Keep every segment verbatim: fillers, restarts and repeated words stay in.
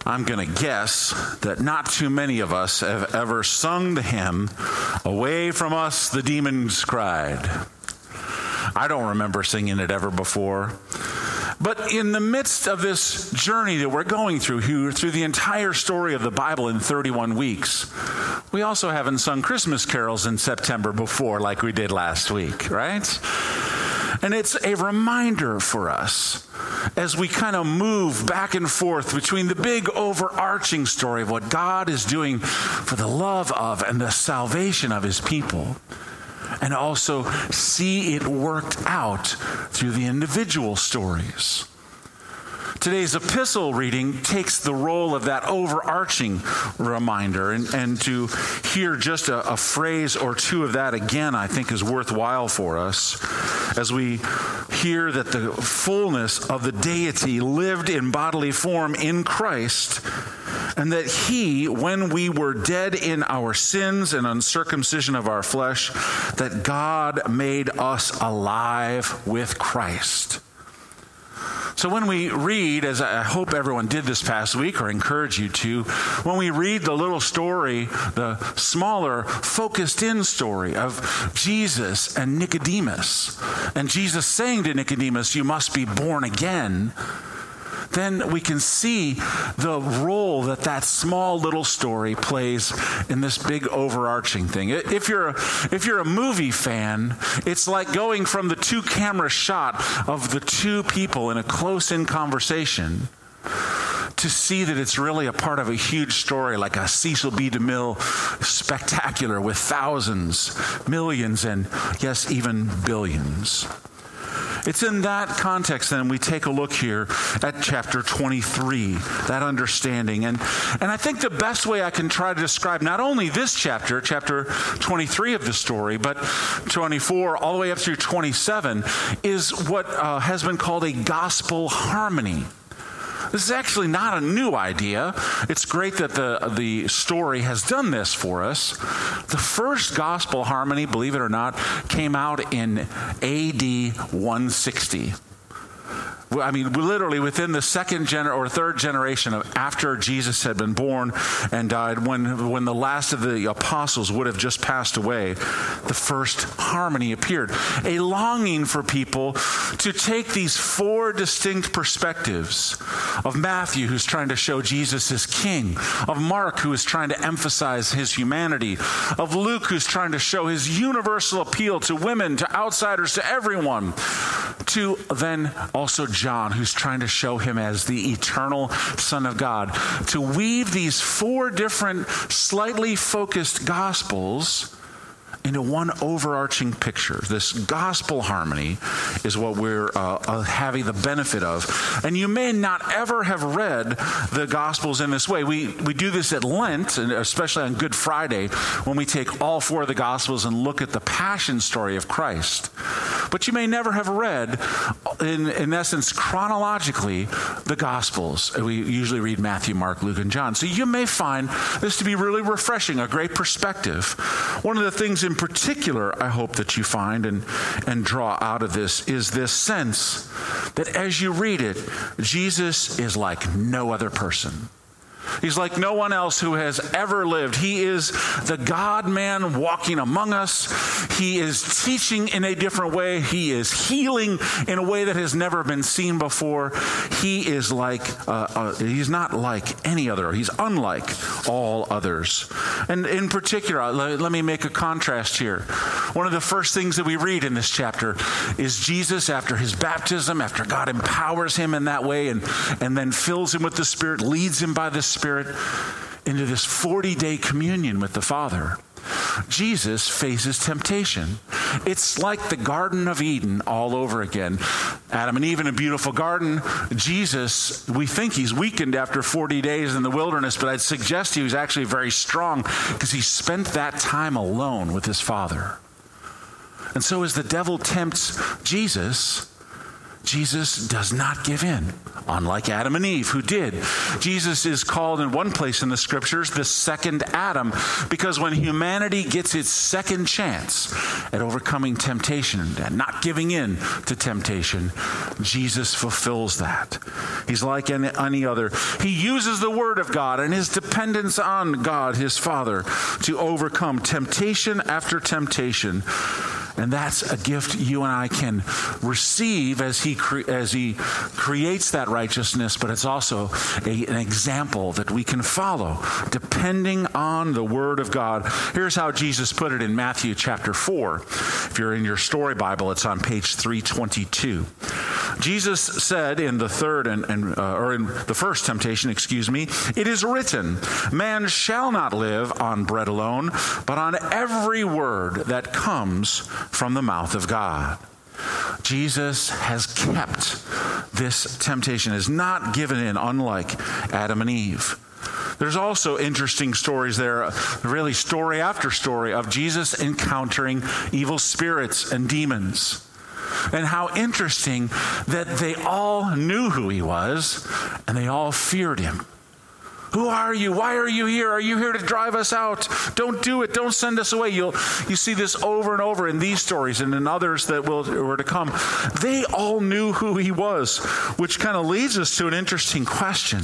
I'm going to guess that not too many of us have ever sung the hymn, "Away from Us the Demons Cried." I don't remember singing it ever before. But in the midst of this journey that we're going through, through the entire story of the Bible in thirty-one weeks, we also haven't sung Christmas carols in September before like we did last week, right? And it's a reminder for us as we kind of move back and forth between the big overarching story of what God is doing for the love of and the salvation of his people, and also see it worked out through the individual stories. Today's epistle reading takes the role of that overarching reminder, and, and to hear just a, a phrase or two of that again, I think is worthwhile for us as we hear that the fullness of the deity lived in bodily form in Christ, and that he, when we were dead in our sins and uncircumcision of our flesh, that God made us alive with Christ. So when we read, as I hope everyone did this past week, or encourage you to, when we read the little story, the smaller, focused-in story of Jesus and Nicodemus, and Jesus saying to Nicodemus, "You must be born again," then we can see the role that that small little story plays in this big overarching thing. If you're a, if you're a movie fan, it's like going from the two-camera shot of the two people in a close-in conversation to see that it's really a part of a huge story, like a Cecil B. DeMille spectacular with thousands, millions, and yes, even billions. It's in that context, then, we take a look here at chapter twenty-three, that understanding. And, and I think the best way I can try to describe not only this chapter, chapter twenty-three of the story, but twenty-four all the way up through twenty-seven, is what uh, has been called a gospel harmony. This is actually not a new idea. It's great that the, the story has done this for us. The first gospel harmony, believe it or not, came out in A D one sixty. I mean, literally within the second gener- or third generation of after Jesus had been born and died, when, when the last of the apostles would have just passed away, the first harmony appeared. A longing for people to take these four distinct perspectives of Matthew, who's trying to show Jesus as king, of Mark, who is trying to emphasize his humanity, of Luke, who's trying to show his universal appeal to women, to outsiders, to everyone, to then also John, who's trying to show him as the eternal Son of God. To weave these four different, slightly focused gospels into one overarching picture. This gospel harmony is what we're uh, uh, having the benefit of. And you may not ever have read the gospels in this way. We we do this at Lent, and especially on Good Friday, when we take all four of the gospels and look at the passion story of Christ. But you may never have read, in, in essence, chronologically, the gospels. We usually read Matthew, Mark, Luke, and John. So you may find this to be really refreshing, a great perspective. One of the things in particular, I hope that you find and, and draw out of this is this sense that as you read it, Jesus is like no other person. He's like no one else who has ever lived. He is the God-man walking among us. He is teaching in a different way. He is healing in a way that has never been seen before. He is like, uh, uh, he's not like any other. He's unlike all others. And in particular, let, let me make a contrast here. One of the first things that we read in this chapter is Jesus, after his baptism, after God empowers him in that way and, and then fills him with the Spirit, leads him by the Spirit into this forty-day communion with the Father. Jesus faces temptation. It's like the Garden of Eden all over again. Adam and Eve in a beautiful garden. Jesus, we think he's weakened after forty days in the wilderness, but I'd suggest he was actually very strong because he spent that time alone with his Father. And so as the devil tempts Jesus, Jesus does not give in, unlike Adam and Eve, who did. Jesus is called in one place in the scriptures the second Adam, because when humanity gets its second chance at overcoming temptation and not giving in to temptation, Jesus fulfills that. He's like any, any other. He uses the word of God and his dependence on God, his Father, to overcome temptation after temptation. And that's a gift you and I can receive as he cre- as he creates that righteousness, but it's also a, an example that we can follow, depending on the Word of God. Here's how Jesus put it in Matthew chapter four. If you're in your story Bible, it's on page three twenty-two. Jesus said in the third and, and uh, or in the first temptation, excuse me, "It is written, man shall not live on bread alone, but on every word that comes from the mouth of God." Jesus has kept this temptation, has not given in, unlike Adam and Eve. There's also interesting stories there, really story after story, of Jesus encountering evil spirits and demons. And how interesting that they all knew who he was and they all feared him. Who are you? Why are you here? Are you here to drive us out? Don't do it. Don't send us away. You'll you see this over and over in these stories and in others that will were to come. They all knew who he was, which kind of leads us to an interesting question.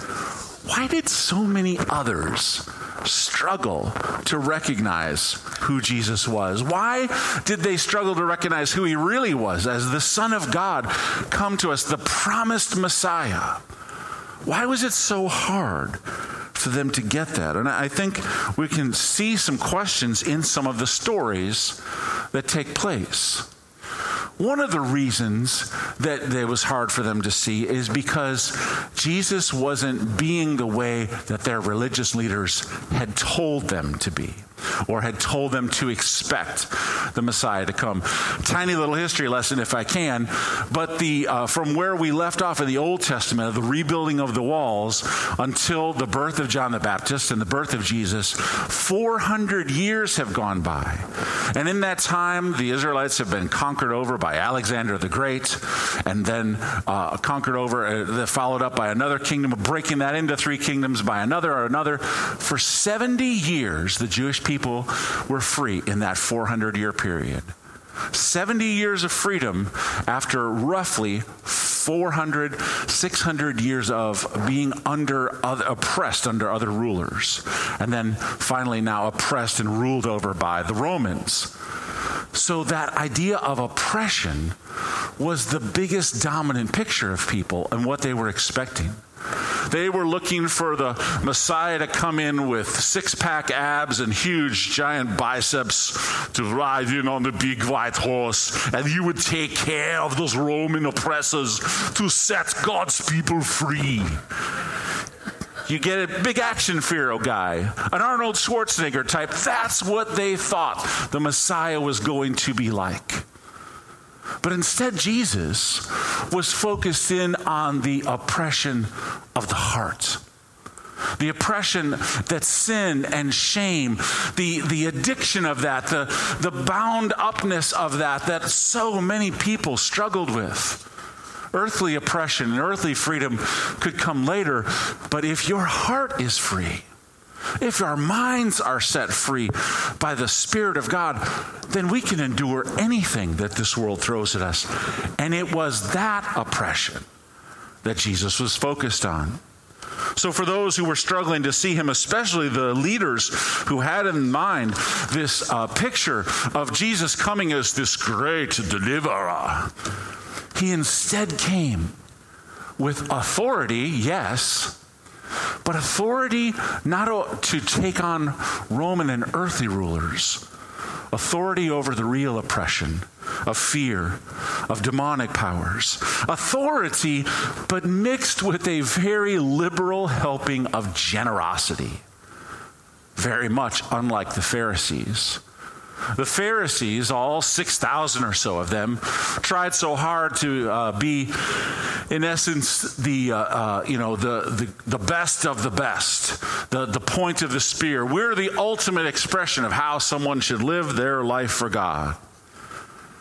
Why did so many others struggle to recognize who Jesus was? Why did they struggle to recognize who he really was as the Son of God come to us, the promised Messiah? Why was it so hard for them to get that? And I think we can see some questions in some of the stories that take place. One of the reasons that it was hard for them to see is because Jesus wasn't being the way that their religious leaders had told them to be, or had told them to expect the Messiah to come. Tiny little history lesson, if I can, but the uh, from where we left off in the Old Testament, of the rebuilding of the walls, until the birth of John the Baptist and the birth of Jesus, four hundred years have gone by. And in that time, the Israelites have been conquered over by Alexander the Great, and then uh, conquered over, uh, followed up by another kingdom, breaking that into three kingdoms by another or another. For seventy years, the Jewish people were free in that four hundred year period. seventy years of freedom after roughly four hundred, six hundred years of being under other, oppressed under other rulers. And then finally now oppressed and ruled over by the Romans. So that idea of oppression was the biggest dominant picture of people and what they were expecting. They were looking for the Messiah to come in with six-pack abs and huge giant biceps to ride in on the big white horse, and he would take care of those Roman oppressors to set God's people free. You get a big action hero guy, an Arnold Schwarzenegger type. That's what they thought the Messiah was going to be like. But instead, Jesus was focused in on the oppression of the heart. The oppression that sin and shame, the, the addiction of that, the, the bound upness of that, that so many people struggled with. Earthly oppression and earthly freedom could come later, but if your heart is free, if our minds are set free by the Spirit of God, then we can endure anything that this world throws at us. And it was that oppression that Jesus was focused on. So for those who were struggling to see him, especially the leaders who had in mind this uh, picture of Jesus coming as this great deliverer, he instead came with authority, yes, but authority not to take on Roman and earthly rulers, authority over the real oppression of fear, of demonic powers. Authority, but mixed with a very liberal helping of generosity. Very much unlike the Pharisees. The Pharisees, all six thousand or so of them, tried so hard to uh, be, in essence, the uh, uh, you know the, the the best of the best, the the point of the spear. We're the ultimate expression of how someone should live their life for God.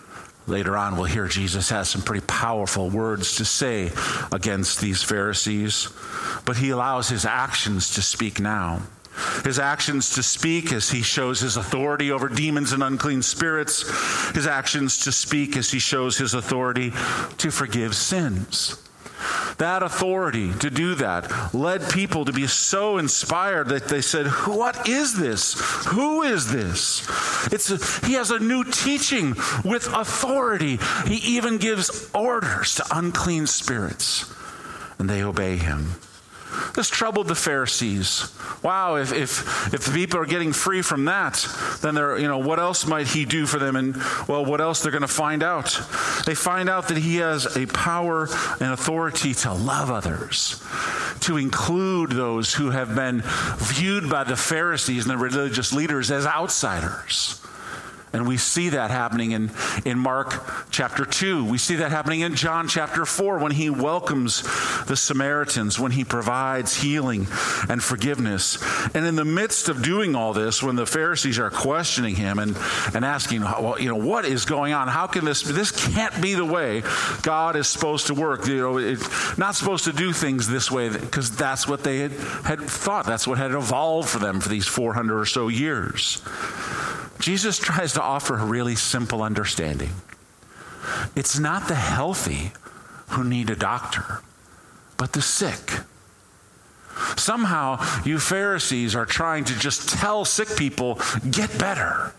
Later on, we'll hear Jesus has some pretty powerful words to say against these Pharisees, but he allows his actions to speak now. His actions to speak as he shows his authority over demons and unclean spirits. His actions to speak as he shows his authority to forgive sins. That authority to do that led people to be so inspired that they said, what is this? Who is this? It's a, he has a new teaching with authority. He even gives orders to unclean spirits, and they obey him. This troubled the Pharisees. Wow, if if if the people are getting free from that, then they're, you know, what else might he do for them? And, well, what else they're going to find out? They find out that he has a power and authority to love others, to include those who have been viewed by the Pharisees and the religious leaders as outsiders. And we see that happening in, in Mark chapter two. We see that happening in John chapter four when he welcomes the Samaritans, when he provides healing and forgiveness. And in the midst of doing all this, when the Pharisees are questioning him and, and asking, well, you know, what is going on? How can this, this can't be the way God is supposed to work. You know, it's not supposed to do things this way, because that's what they had, had thought. That's what had evolved for them for these four hundred or so years. Jesus tries to offer a really simple understanding. It's not the healthy who need a doctor, but the sick. Somehow, you Pharisees are trying to just tell sick people, get better,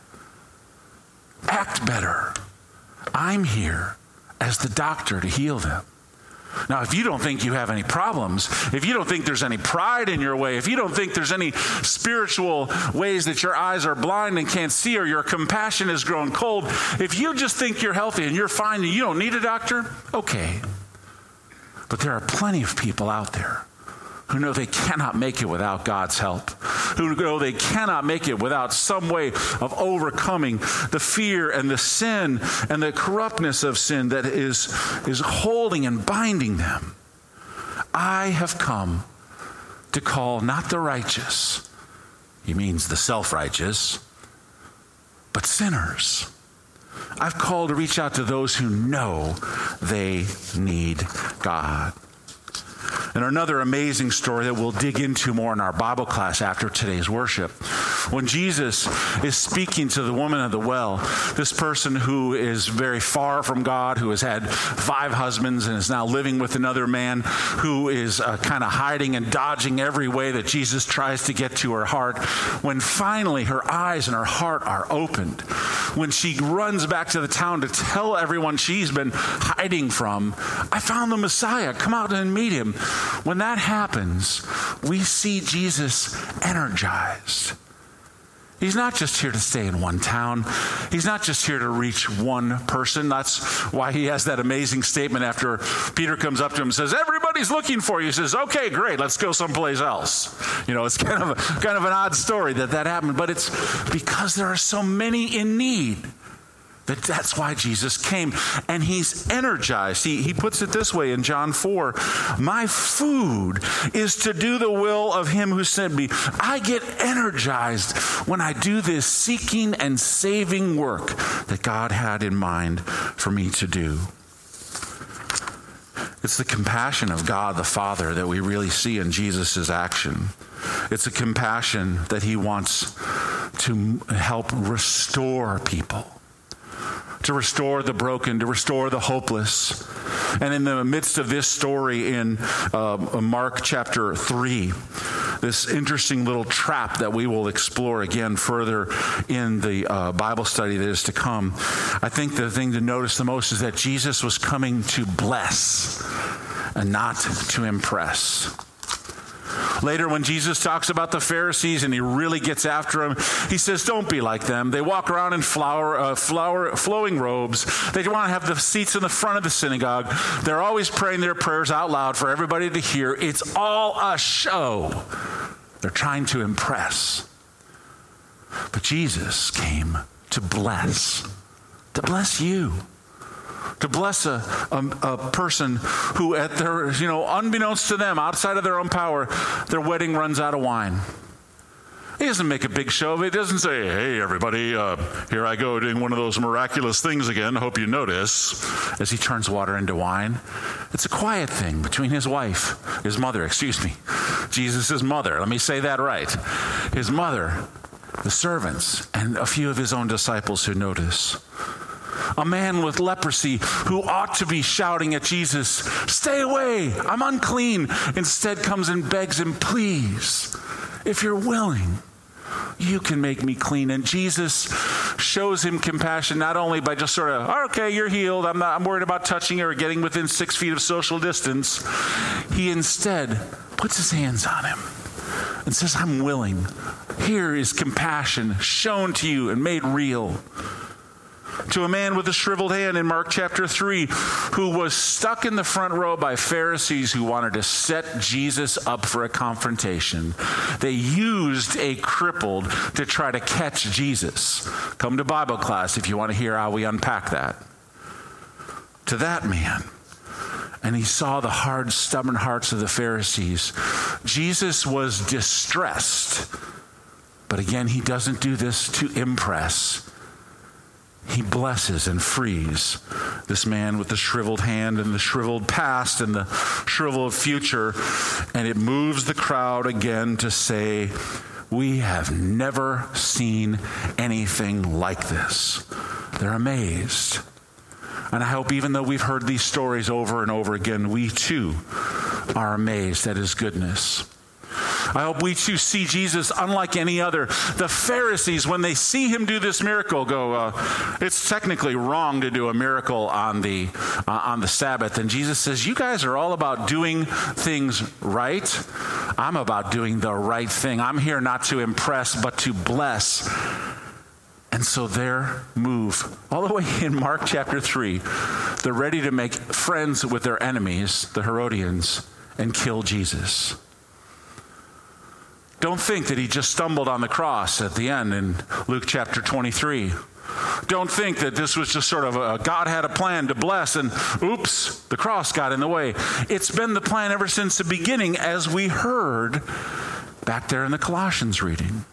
act better. I'm here as the doctor to heal them. Now, if you don't think you have any problems, if you don't think there's any pride in your way, if you don't think there's any spiritual ways that your eyes are blind and can't see, or your compassion has grown cold, if you just think you're healthy and you're fine and you don't need a doctor, okay. But there are plenty of people out there who know they cannot make it without God's help, who know they cannot make it without some way of overcoming the fear and the sin and the corruptness of sin that is, is holding and binding them. I have come to call not the righteous, he means the self-righteous, but sinners. I've called to reach out to those who know they need God. And another amazing story that we'll dig into more in our Bible class after today's worship. When Jesus is speaking to the woman at the well, this person who is very far from God, who has had five husbands and is now living with another man, who is uh, kind of hiding and dodging every way that Jesus tries to get to her heart, when finally her eyes and her heart are opened, when she runs back to the town to tell everyone she's been hiding from, I found the Messiah, come out and meet him. When that happens, we see Jesus energized. He's not just here to stay in one town. He's not just here to reach one person. That's why he has that amazing statement after Peter comes up to him and says, everybody's looking for you. He says, okay, great, let's go someplace else. You know, it's kind of a, kind of an odd story that that happened, but it's because there are so many in need. That that's why Jesus came, and he's energized. He, he puts it this way in John four, my food is to do the will of him who sent me. I get energized when I do this seeking and saving work that God had in mind for me to do. It's the compassion of God the Father that we really see in Jesus' action. It's a compassion that he wants to help restore people, to restore the broken, to restore the hopeless. And in the midst of this story in uh, Mark chapter three, this interesting little trap that we will explore again further in the uh, Bible study that is to come, I think the thing to notice the most is that Jesus was coming to bless and not to impress. Later, when Jesus talks about the Pharisees and he really gets after them, he says, don't be like them. They walk around in flower, uh, flower, flowing robes. They want to have the seats in the front of the synagogue. They're always praying their prayers out loud for everybody to hear. It's all a show. They're trying to impress. But Jesus came to bless, to bless you. To bless a, a, a person who at their, you know, unbeknownst to them, outside of their own power, their wedding runs out of wine. He doesn't make a big show of it. He doesn't say, hey, everybody, uh, here I go doing one of those miraculous things again. Hope you notice, as he turns water into wine. It's a quiet thing between his wife, his mother, excuse me, Jesus' mother. Let me say that right. His mother, the servants, and a few of his own disciples who notice. A man with leprosy who ought to be shouting at Jesus, stay away, I'm unclean, instead comes and begs him, please, if you're willing, you can make me clean. And Jesus shows him compassion, not only by just sort of, oh, okay, you're healed, I'm not I'm worried about touching you or getting within six feet of social distance. He instead puts his hands on him and says, I'm willing. Here is compassion shown to you and made real. To a man with a shriveled hand in Mark chapter three, who was stuck in the front row by Pharisees who wanted to set Jesus up for a confrontation. They used a crippled to try to catch Jesus. Come to Bible class if you want to hear how we unpack that. To that man, and he saw the hard, stubborn hearts of the Pharisees. Jesus was distressed. But again, he doesn't do this to impress. He blesses and frees this man with the shriveled hand and the shriveled past and the shriveled future. And it moves the crowd again to say, we have never seen anything like this. They're amazed. And I hope even though we've heard these stories over and over again, we too are amazed at his goodness. I hope we too see Jesus unlike any other. The Pharisees, when they see him do this miracle, go, uh, it's technically wrong to do a miracle on the uh, on the Sabbath. And Jesus says, you guys are all about doing things right. I'm about doing the right thing. I'm here not to impress, but to bless. And so their move, all the way in Mark chapter three, they're ready to make friends with their enemies, the Herodians, and kill Jesus. Don't think that he just stumbled on the cross at the end in Luke chapter twenty-three. Don't think that this was just sort of a God had a plan to bless and oops, the cross got in the way. It's been the plan ever since the beginning, as we heard back there in the Colossians reading.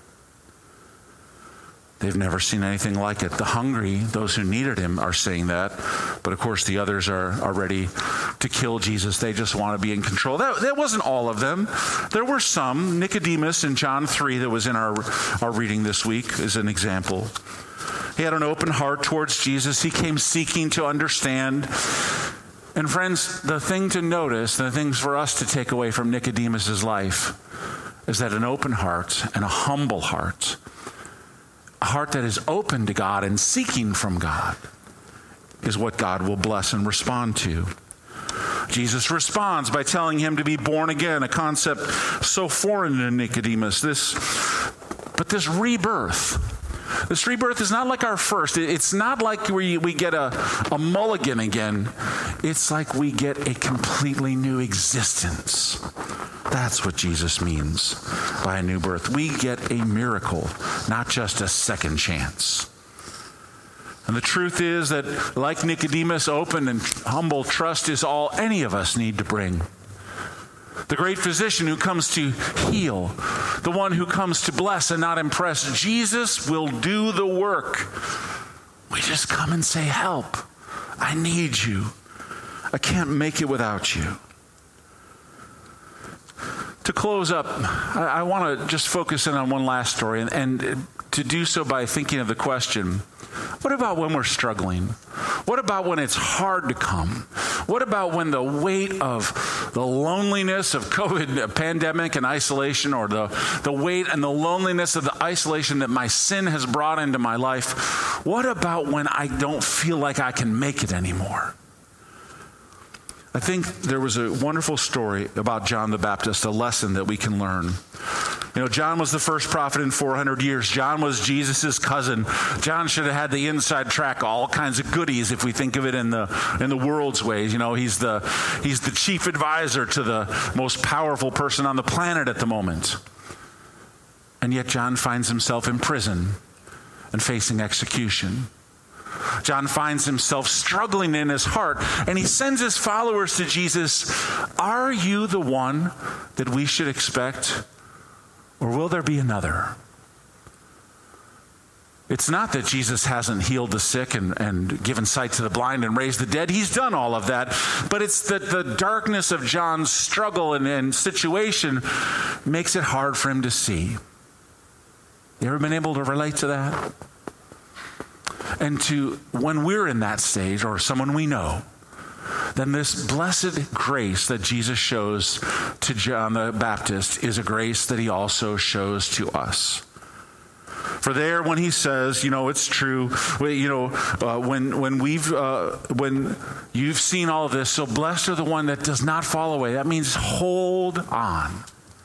They've never seen anything like it. The hungry, those who needed him, are saying that. But of course, the others are, are ready to kill Jesus. They just want to be in control. That, that wasn't all of them. There were some. Nicodemus in John three that was in our, our reading this week is an example. He had an open heart towards Jesus. He came seeking to understand. And friends, the thing to notice, the things for us to take away from Nicodemus's life is that an open heart and a humble heart, a heart that is open to God and seeking from God, is what God will bless and respond to. Jesus responds by telling him to be born again, a concept so foreign to Nicodemus. This, but this rebirth, this rebirth is not like our first. It's not like we, we get a, a mulligan again. It's like we get a completely new existence. That's what Jesus means by a new birth. We get a miracle, not just a second chance. And the truth is that, like Nicodemus, open and humble trust is all any of us need to bring. The great physician who comes to heal, the one who comes to bless and not impress, Jesus will do the work. We just come and say, help. I need you. I can't make it without you. To close up, I, I want to just focus in on one last story, and, and to do so by thinking of the question, what about when we're struggling? What about when it's hard to come? What about when the weight of the loneliness of COVID pandemic and isolation, or the, the weight and the loneliness of the isolation that my sin has brought into my life? What about when I don't feel like I can make it anymore? I think there was a wonderful story about John the Baptist, a lesson that we can learn. You know, John was the first prophet in four hundred years. John was Jesus' cousin. John should have had the inside track, all kinds of goodies if we think of it in the in the world's ways. You know, he's the he's the chief advisor to the most powerful person on the planet at the moment. And yet John finds himself in prison and facing execution. John finds himself struggling in his heart, and he sends his followers to Jesus. Are you the one that we should expect, or will there be another? It's not that Jesus hasn't healed the sick and, and given sight to the blind and raised the dead. He's done all of that. But it's that the darkness of John's struggle and, and situation makes it hard for him to see. You ever been able to relate to that? And to when we're in that stage, or someone we know, then this blessed grace that Jesus shows to John the Baptist is a grace that he also shows to us. For there, when he says, you know, it's true, you know, uh, when when we've uh, when you've seen all of this, so blessed are the one that does not fall away. That means hold on.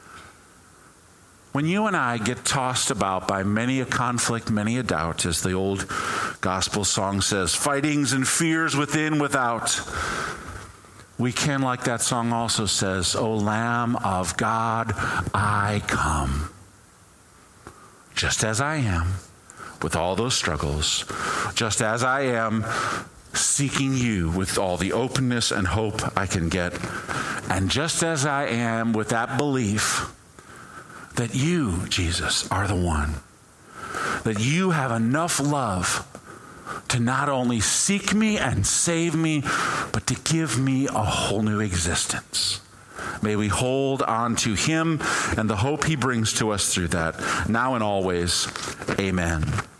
When you and I get tossed about by many a conflict, many a doubt, as the old gospel song says, fightings and fears within, without, we can, like that song also says, O Lamb of God, I come. Just as I am, with all those struggles, just as I am seeking you with all the openness and hope I can get, and just as I am with that belief that you, Jesus, are the one, that you have enough love to not only seek me and save me, but to give me a whole new existence. May we hold on to him and the hope he brings to us through that, now and always. Amen.